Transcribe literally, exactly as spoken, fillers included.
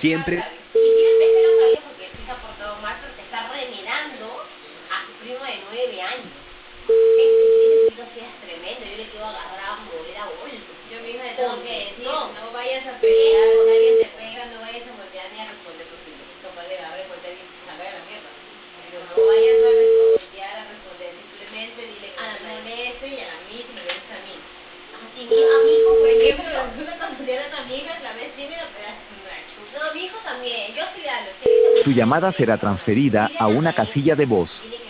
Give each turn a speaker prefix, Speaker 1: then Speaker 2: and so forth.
Speaker 1: siempre.
Speaker 2: Y si el pez que no sabía porque el pez se ha portado mal, pero te está remedando a su primo de nueve años. Ese, ese grito sí es tremendo, yo le quiero agarrar, mover a golpes.
Speaker 3: Yo a mi hija le tengo
Speaker 2: Con
Speaker 3: que decir,
Speaker 2: tesón.
Speaker 3: no vayas a pelear, si alguien te pega, no vayas a voltear ni a responder, porque es capaz de agarrar y voltear y sacar a la mierda. Pero no vayas a res- a voltear a responder, simplemente dile que
Speaker 2: A
Speaker 3: no
Speaker 2: la
Speaker 3: me moleste y a mí si me molesta a mí.
Speaker 2: Así, mi, a mi hijo,
Speaker 3: Por
Speaker 2: por
Speaker 3: ejemplo,
Speaker 2: ejemplo,
Speaker 3: tú le conocieras a mi hija, la ves tímida, pero es una chucha.
Speaker 2: no, mi hijo también, yo sí le hablo, si él dice,
Speaker 4: Su llamada será transferida
Speaker 2: dile
Speaker 4: a
Speaker 2: a la
Speaker 4: una
Speaker 2: maestra,
Speaker 4: casilla de voz.
Speaker 2: dile que